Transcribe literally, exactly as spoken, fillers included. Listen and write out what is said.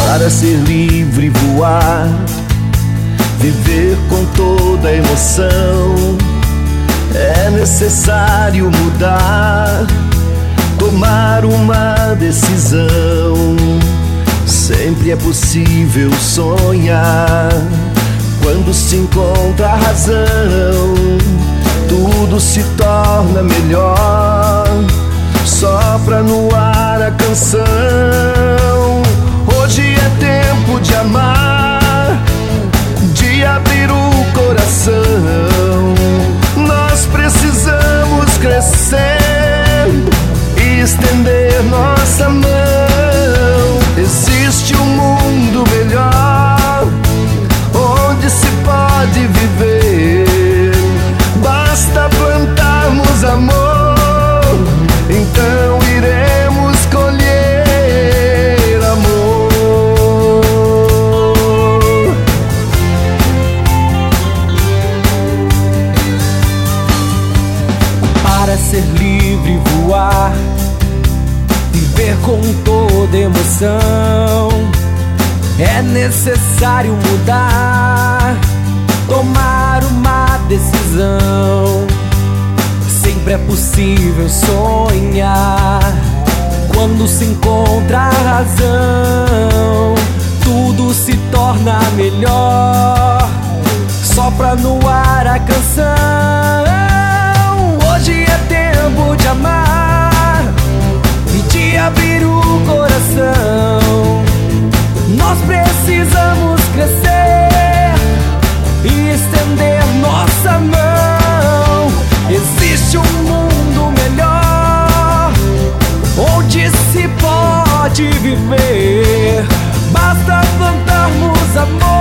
Para ser livre e voar, viver com toda a emoção, é necessário mudar, tomar uma decisão. Sempre é possível sonhar, quando se encontra a razão, tudo se torna melhor. Sopra no ar a canção. Hoje é tempo de amar, de abrir o coração. Nós precisamos crescer e estender nossa mão. Existe um mundo melhor, onde se pode viver. Basta plantarmos amor, então iremos colher amor. Para ser livre e voar, viver com toda emoção, é necessário mudar, tomar uma decisão. Sempre é possível sonhar, quando se encontra a razão, tudo se torna melhor. Sopra no ar a canção. Hoje é tempo de amar e de abrir o coração. Nós precisamos crescer e estender nossa mão. Existe um mundo melhor, onde se pode viver. Basta plantarmos amor,